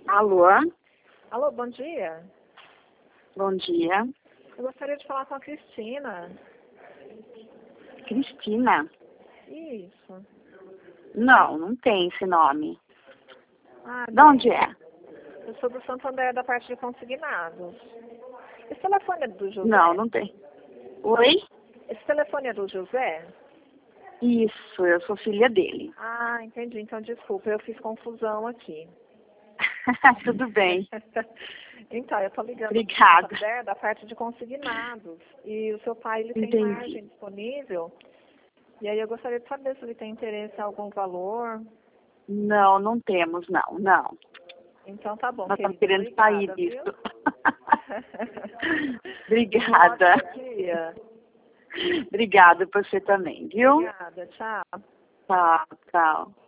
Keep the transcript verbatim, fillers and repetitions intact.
Alô? Alô, bom dia. Bom dia. Eu gostaria de falar com a Cristina. Cristina? Isso. Não, não tem esse nome. Ah, De onde é? Eu sou do Santander, da parte de consignados. Esse telefone é do José? Não, não tem. Oi? Esse telefone é do José? Isso, eu sou filha dele. Ah, entendi. Então, desculpa, eu fiz confusão aqui. Tudo bem. Então, eu estou ligando Obrigada. do Santander, da parte de consignados. E o seu pai, ele tem Entendi. margem disponível. E aí eu gostaria de saber se ele tem interesse em algum valor. Não, não temos, não, não. Então tá bom, Nós estamos querida. querendo sair Obrigada, disso. viu? Obrigada. Um ótimo dia. Obrigada por você também, viu? Obrigada, tchau. Tchau, tchau.